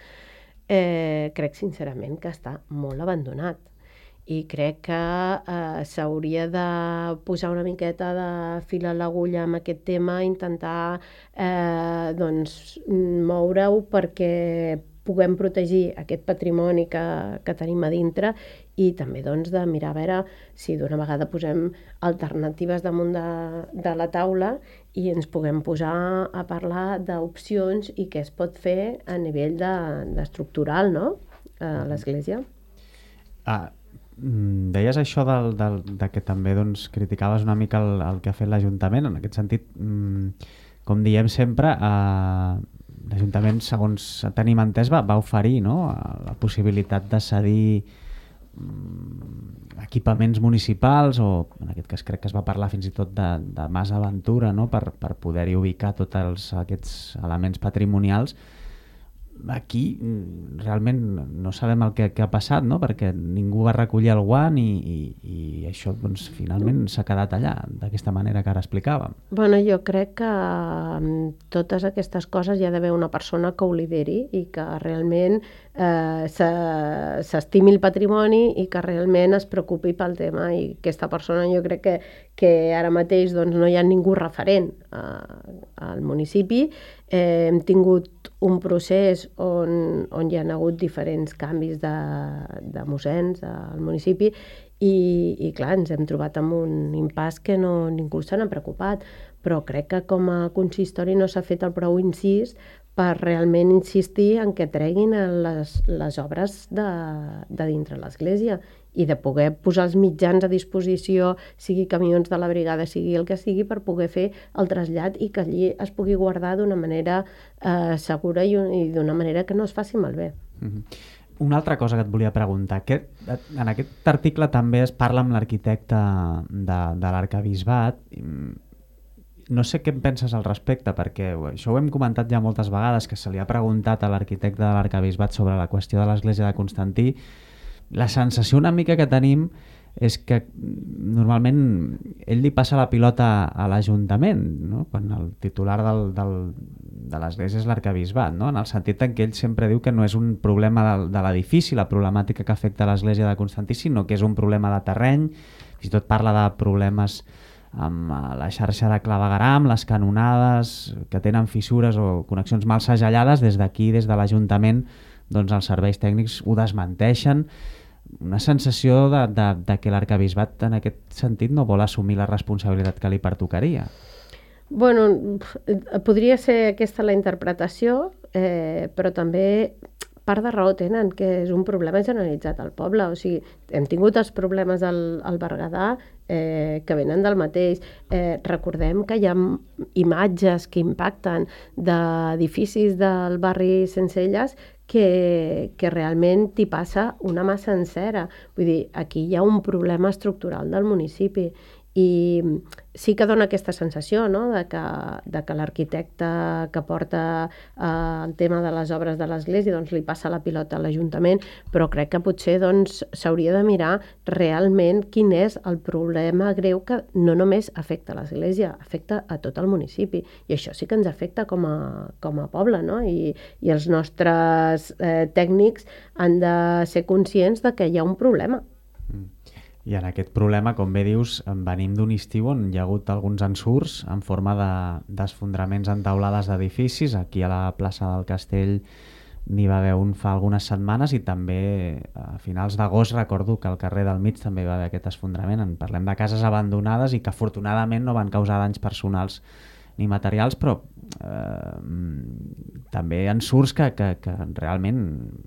eh, crec sincerament que està molt abandonat, i crec que eh, s'hauria de posar una miqueta de fil a l'agulla amb aquest tema, intentar eh, doncs, moure-ho perquè puguem protegir aquest patrimoni que, que tenim a dintre, i també doncs, de mirar a veure si d'una vegada posem alternatives damunt de, de la taula i ens puguem posar a parlar d'opcions i què es pot fer a nivell de, d'estructural, no? A l'església. Ah, deies això del, del, de que també doncs, criticaves una mica el, el que ha fet l'Ajuntament. En aquest sentit, com diem sempre, eh, l'Ajuntament, segons tenim entès, va, va oferir, no?, la possibilitat de cedir equipaments municipals, o en aquest cas crec que es va parlar fins i tot de, de Mas Aventura, no?, per, per poder-hi ubicar tots els, aquests elements patrimonials. Aquí realment no sabem el que, que ha passat, no?, perquè ningú va recollir el guant i, i, i això doncs, finalment s'ha quedat allà, d'aquesta manera que ara explicàvem. Bueno, jo crec que amb totes aquestes coses hi ha d'haver una persona que ho lideri i que realment eh, s'estimi el patrimoni i que realment es preocupi pel tema, i aquesta persona jo crec que, que ara mateix doncs, no hi ha ningú referent eh, al municipi. Eh, hem tingut un procés on, on hi ha hagut diferents canvis de, de mossens al municipi, i, i clar, ens hem trobat amb un impàs que no, ningú se n'ha preocupat, però crec que com a consistori no s'ha fet el prou incís per realment insistir en que treguin les, les obres de, de dintre l'església, i de poder posar els mitjans a disposició, sigui camions de la brigada, sigui el que sigui, per poder fer el trasllat i que allí es pugui guardar d'una manera eh, segura i, i d'una manera que no es faci malbé. Mm-hmm. Una altra cosa que et volia preguntar. Aquest, en aquest article també es parla amb l'arquitecte de, de l'Arquebisbat. No sé què en penses al respecte, perquè això ho hem comentat ja moltes vegades, que se li ha preguntat a l'arquitecte de l'Arquebisbat sobre la qüestió de l'església de Constantí. La sensació una mica que tenim és que normalment ell li passa la pilota a l'Ajuntament, no? Quan el titular del, del, de l'església és l'Arquebisbat, no? En el sentit en què ell sempre diu que no és un problema de, de l'edifici, la problemàtica que afecta l'església de Constantí, sinó que és un problema de terreny. Fins i tot parla de problemes amb la xarxa de clavegueram, les canonades que tenen fissures o connexions mal segellades. Des d'aquí, des de l'Ajuntament, doncs els serveis tècnics ho desmenteixen. Una sensació de, de, de que l'Arquebisbat en aquest sentit no vol assumir la responsabilitat que li pertocaria. Bueno, podria ser aquesta la interpretació, eh, però també part de raó tenen, que és un problema generalitzat al poble. O sigui, hem tingut els problemes al, al Berguedà eh, que venen del mateix. Eh, recordem que hi ha imatges que impacten d'edificis del barri Sencelles que, que realment t'hi passa una mà sencera. Vull dir, aquí hi ha un problema estructural del municipi i sí que dona aquesta sensació, no?, de que, de que l'arquitecte que porta eh, el tema de les obres de l'església doncs li passa la pilota a l'Ajuntament, però crec que potser doncs s'hauria de mirar realment quin és el problema greu que no només afecta l'església, afecta a tot el municipi, i això sí que ens afecta com a, com a poble, no? I, i els nostres eh, tècnics han de ser conscients de que hi ha un problema. Mm. I en aquest problema, com bé dius, venim d'un estiu on hi ha hagut alguns ensurts en forma de, d'esfondraments en teulades d'edificis. Aquí a la plaça del Castell n'hi va haver un fa algunes setmanes i també a finals d'agost recordo que al carrer del Mig també va haver aquest esfondrament. En parlem de cases abandonades i que afortunadament no van causar danys personals ni materials, però eh, també ensurts que, que, que realment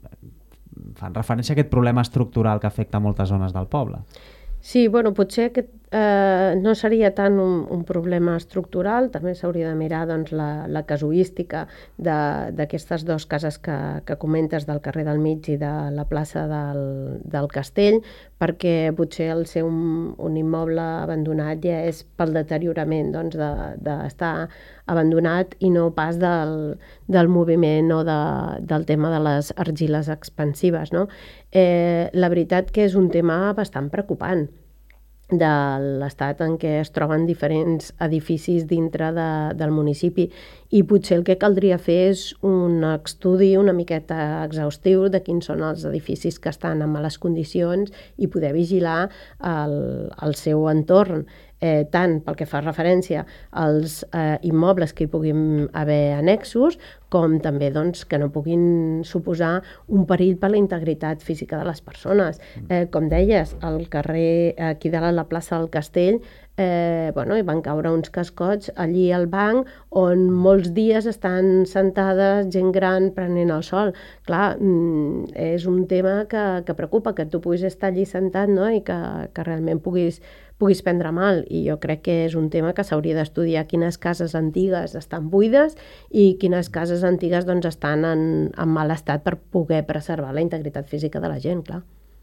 fan referència a aquest problema estructural que afecta moltes zones del poble. Sí, bueno, potser aquest eh, no seria tant un, un problema estructural, també s'hauria de mirar doncs, la, la casuística de, d'aquestes dues cases que, que comentes del carrer del Mig i de la plaça del, del Castell, perquè potser el ser un, un immoble abandonat ja és pel deteriorament doncs, de, d'estar abandonat i no pas del, del moviment o de, del tema de les argiles expansives, no? Eh, la veritat que és un tema bastant preocupant de l'estat en què es troben diferents edificis dintre de, del municipi, i potser el que caldria fer és un estudi una miqueta exhaustiu de quins són els edificis que estan en males condicions i poder vigilar el, el seu entorn. Eh, tant pel que fa referència als eh, immobles que hi puguin haver annexos, com també doncs, que no puguin suposar un perill per la integritat física de les persones. Eh, com deies, al carrer, aquí de la, la plaça del Castell, eh, bueno, hi van caure uns cascots allí al banc on molts dies estan sentades gent gran prenent el sol. Clar, mm, és un tema que, que preocupa, que tu puguis estar allí sentat, no?, i que, que realment puguis puguis prendre mal, i jo crec que és un tema que s'hauria d'estudiar quines cases antigues estan buides i quines cases antigues doncs, estan en, en mal estat per poder preservar la integritat física de la gent, clar.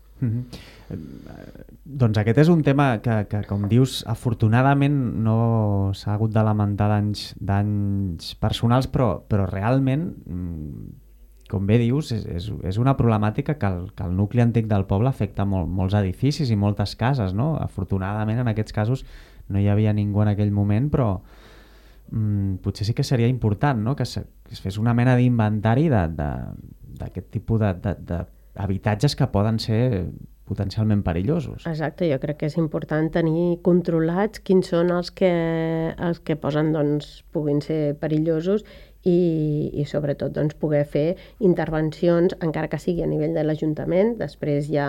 Mm-hmm. Doncs aquest és un tema que, que, com dius, afortunadament no s'ha hagut de lamentar danys, danys personals, però, però realment, com bé dius, és, és, és una problemàtica que el, que el nucli antic del poble afecta molt, molts edificis i moltes cases, no? Afortunadament en aquests casos no hi havia ningú en aquell moment, però mm, potser sí que seria important, no?, que, se, que es fes una mena d'inventari de, de, d'aquest tipus de, de, de habitatges que poden ser potencialment perillosos. Exacte, jo crec que és important tenir controlats quins són els que, els que posen, doncs, puguin ser perillosos i, i sobretot doncs, poder fer intervencions, encara que sigui a nivell de l'Ajuntament. Després ja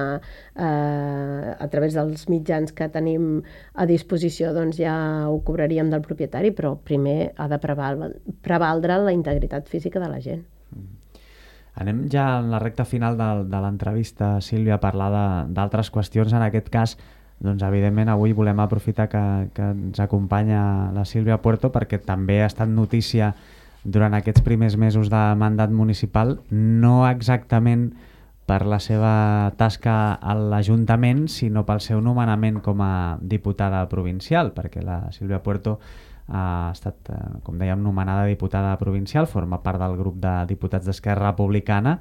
eh, a través dels mitjans que tenim a disposició doncs, ja ho cobraríem del propietari, però primer ha de prevaldre, prevaldre la integritat física de la gent. Anem ja en la recta final de, de l'entrevista, Sílvia, a parlar d'altres qüestions. En aquest cas, doncs, evidentment, avui volem aprofitar que, que ens acompanya la Sílvia Puerto perquè també ha estat notícia durant aquests primers mesos de mandat municipal, no exactament per la seva tasca a l'Ajuntament, sinó pel seu nomenament com a diputada provincial, perquè la Sílvia Puerto ha estat, com dèiem, nomenada diputada provincial, forma part del grup de diputats d'Esquerra Republicana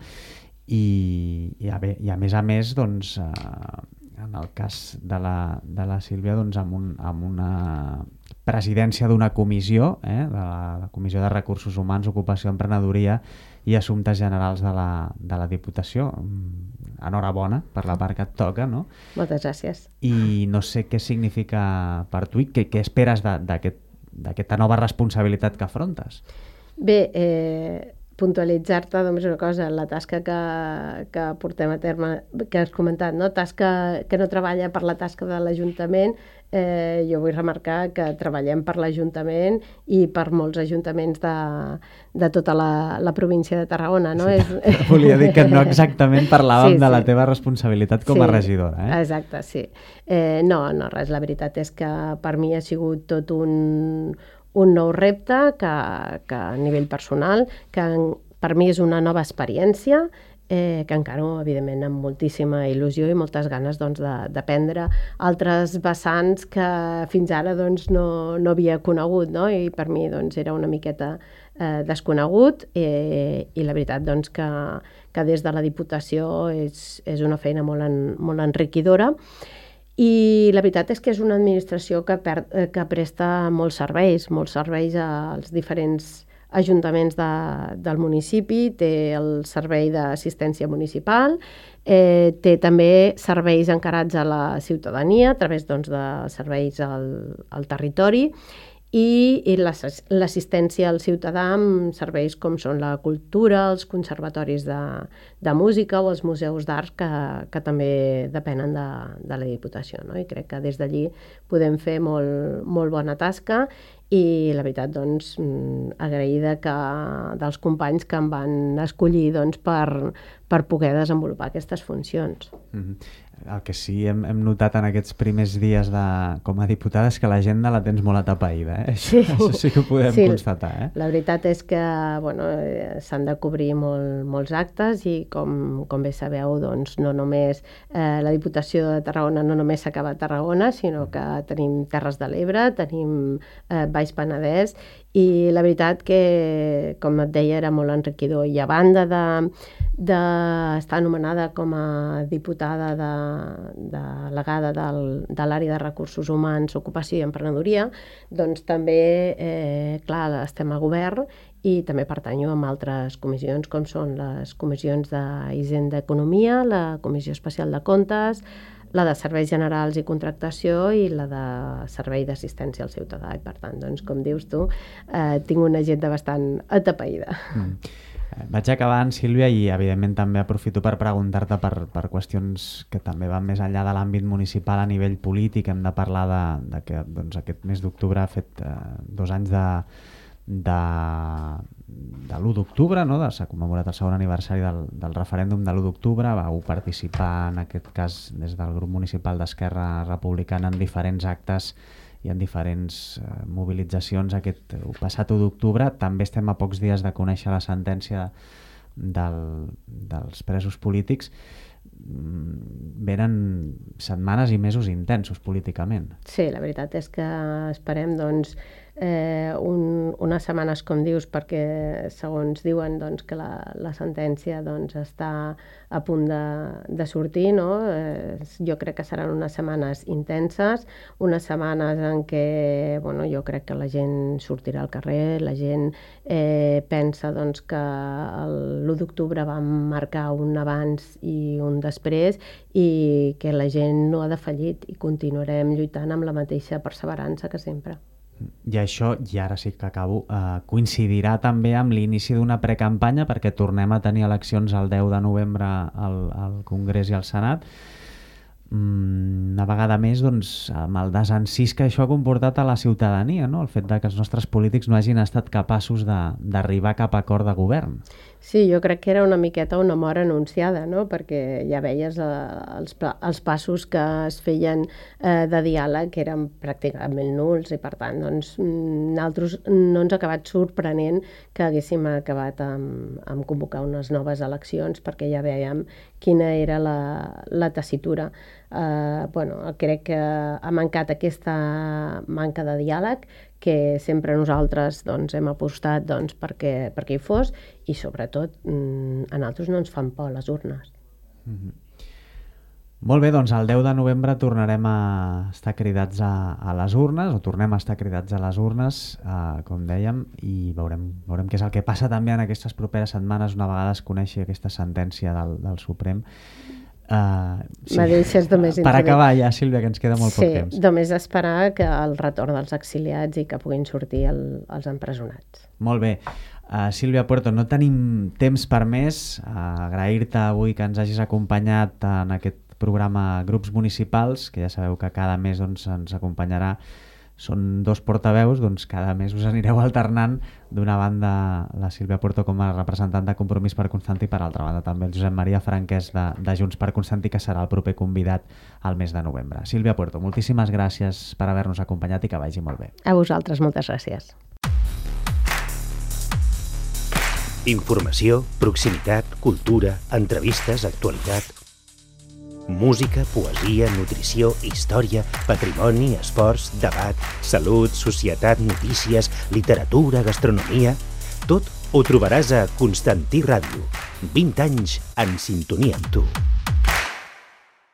i, i, a, i a més a més, doncs, eh, en el cas de la, de la Sílvia, doncs, amb, un, amb una presidència d'una comissió, eh, de la, la Comissió de Recursos Humans, Ocupació, Emprenedoria i Assumptes Generals de la, de la Diputació. Enhorabona per la part que et toca, no? Moltes gràcies. I no sé què significa per tu i què, què esperes d'aquest d'aquesta nova responsabilitat que afrontes. Bé, eh, puntualitzar-te només una cosa, la tasca que, que portem a terme, que has comentat, no? Tasca que no treballa per la tasca de l'Ajuntament, eh, jo vull remarcar que treballem per l'Ajuntament i per molts ajuntaments de, de tota la, la província de Tarragona. No? Sí, és... Volia dir que no exactament parlàvem sí, de la sí. teva responsabilitat com a sí, regidora. Eh? Exacte, sí. Eh, no, no, res, la veritat és que per mi ha sigut tot un... un nou repte que, que a nivell personal, que per mi és una nova experiència, eh, que encara, evidentment, amb moltíssima il·lusió i moltes ganes doncs, d'aprendre altres vessants que fins ara doncs, no, no havia conegut, no? I per mi doncs, era una miqueta eh, desconegut eh, i la veritat doncs, que, que des de la Diputació és, és una feina molt, en, molt enriquidora. I la veritat és que és una administració que, per, que presta molts serveis, molts serveis als diferents ajuntaments de, del municipi, té el servei d'assistència municipal, eh, té també serveis encarats a la ciutadania a través doncs, de serveis al, al territori i, i l'assistència al ciutadà amb serveis com són la cultura, els conservatoris de, de música o els museus d'art que, que també depenen de, de la Diputació. No? I crec que des d'allí podem fer molt, molt bona tasca i la veritat, doncs, agraïda que, dels companys que em van escollir doncs, per, per poder desenvolupar aquestes funcions. Mm-hmm. El que sí hem, hem notat en aquests primers dies de, com a diputada és que l'agenda la tens molt atapeïda. Eh? Això, sí. Això sí que ho podem sí, constatar. Eh? La veritat és que bueno, s'han de cobrir molt, molts actes i com, com bé sabeu, doncs, no només eh, la Diputació de Tarragona no només s'acaba a Tarragona, sinó que tenim Terres de l'Ebre, tenim eh, Baix Penedès i la veritat que, com et deia, era molt enriquidor. I a banda de d'estar anomenada com a diputada de, delegada del, de l'àrea de recursos humans, ocupació i emprenedoria, doncs també, eh, clar, estem a govern i també pertanyo a altres comissions com són les comissions d'Hisenda i Economia, la Comissió Especial de Comptes, la de Serveis Generals i Contractació i la de Servei d'Assistència al Ciutadà. I per tant, doncs, com dius tu, eh, tinc una agenda bastant atapeïda. Mm. Vaig acabant, Sílvia, i evidentment també aprofito per preguntar-te per, per qüestions que també van més enllà de l'àmbit municipal a nivell polític. Hem de parlar de, de que doncs, aquest mes d'octubre ha fet eh, dos anys de, de, de l'u d'octubre, no? S'ha commemorat el segon aniversari del, del referèndum de l'u d'octubre. Vau participar, en aquest cas, des del grup municipal d'Esquerra Republicana en diferents actes i en diferents eh, mobilitzacions aquest passat u d'octubre. També estem a pocs dies de conèixer la sentència del, dels presos polítics. Venen setmanes i mesos intensos políticament. Sí, la veritat és que esperem doncs, eh, un, unes setmanes, com dius, perquè segons diuen doncs, que la, la sentència doncs, està a punt de, de sortir, no? Eh, jo crec que seran unes setmanes intenses, unes setmanes en què bueno, jo crec que la gent sortirà al carrer, la gent eh, pensa doncs, que l'u d'octubre va marcar un abans i un després i que la gent no ha defallit i continuarem lluitant amb la mateixa perseverança que sempre. I això, i ara sí que acabo, eh, coincidirà també amb l'inici d'una precampanya perquè tornem a tenir eleccions el deu de novembre al, al Congrés i al Senat. una vegada més, doncs, amb el desencís que això ha comportat a la ciutadania, no? El fet de que els nostres polítics no hagin estat capaços d'arribar a cap acord de govern. Sí, jo crec que era una miqueta una mort anunciada, no? Perquè ja veies eh, els, els passos que es feien eh, de diàleg eren pràcticament nuls i, per tant, doncs, nosaltres no ens ha acabat sorprenent que haguéssim acabat amb, amb convocar unes noves eleccions, perquè ja veiem quina era la, la tessitura. Eh, bueno, crec que ha mancat aquesta manca de diàleg que sempre nosaltres doncs, hem apostat doncs, perquè, perquè hi fos, i sobretot a nosaltres no ens fan por les urnes. Mm-hmm. Molt bé, doncs el deu de novembre tornarem a estar cridats a, a les urnes, o tornem a estar cridats a les urnes, eh, com dèiem, i veurem, veurem què és el que passa també en aquestes properes setmanes, una vegada es coneixi aquesta sentència del, del Suprem. Uh, sí. Me deixes només per acabar ja, Sílvia, que ens queda molt sí, poc temps. Sí, només esperar que el retorn dels exiliats i que puguin sortir el, els empresonats. Molt bé. Uh, Sílvia Puerto, no tenim temps per més. Uh, agrair-te avui que ens hagis acompanyat en aquest programa Grups Municipals, que ja sabeu que cada mes doncs, ens acompanyarà. Són dos portaveus, doncs cada mes us anireu alternant, d'una banda la Sílvia Puerto com a representant de Compromís per Constantí, per altra banda també el Josep Maria Franquès de, de Junts per Constantí, que serà el proper convidat al mes de novembre. Sílvia Puerto, moltíssimes gràcies per haver-nos acompanyat i que vagi molt bé. A vosaltres, moltes gràcies. Informació, proximitat, cultura, entrevistes, actualitat... Música, poesia, nutrició, història, patrimoni, esports, debat, salut, societat, notícies, literatura, gastronomia... Tot ho trobaràs a Constantí Ràdio. vint anys en sintonia amb tu.